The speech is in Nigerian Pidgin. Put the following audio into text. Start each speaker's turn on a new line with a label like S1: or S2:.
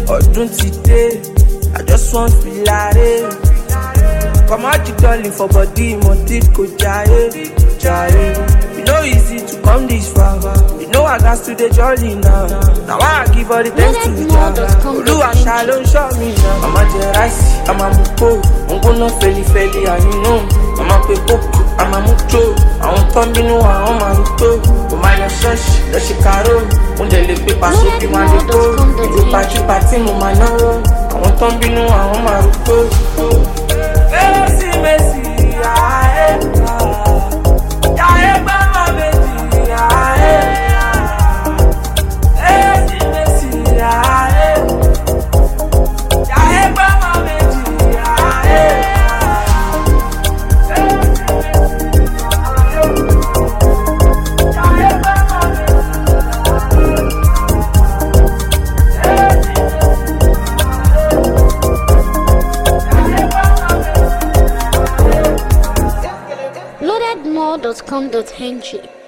S1: ọdún ti dé, I just want filare. Come out the darling for body, money go jaye, jaye. You know easy to come this far. You know I got to the jolly now. Now I give all the thanks to the Jah. Oluwa shalom show me now. I'ma the rice, I'ma muko. I'm gonna feli and you know. I'ma pe coco, I'ma mucho. I want tambinu, I want maruto. My shush, the shikaro. When they live paper, so be one to go. You party, mama now. I want tambinu, I want maruto. Messi, Messi, aye, aye, mama, Messi, aye, Messi, aye, aye, mama, Messi, aye.
S2: loadedmore.com.ng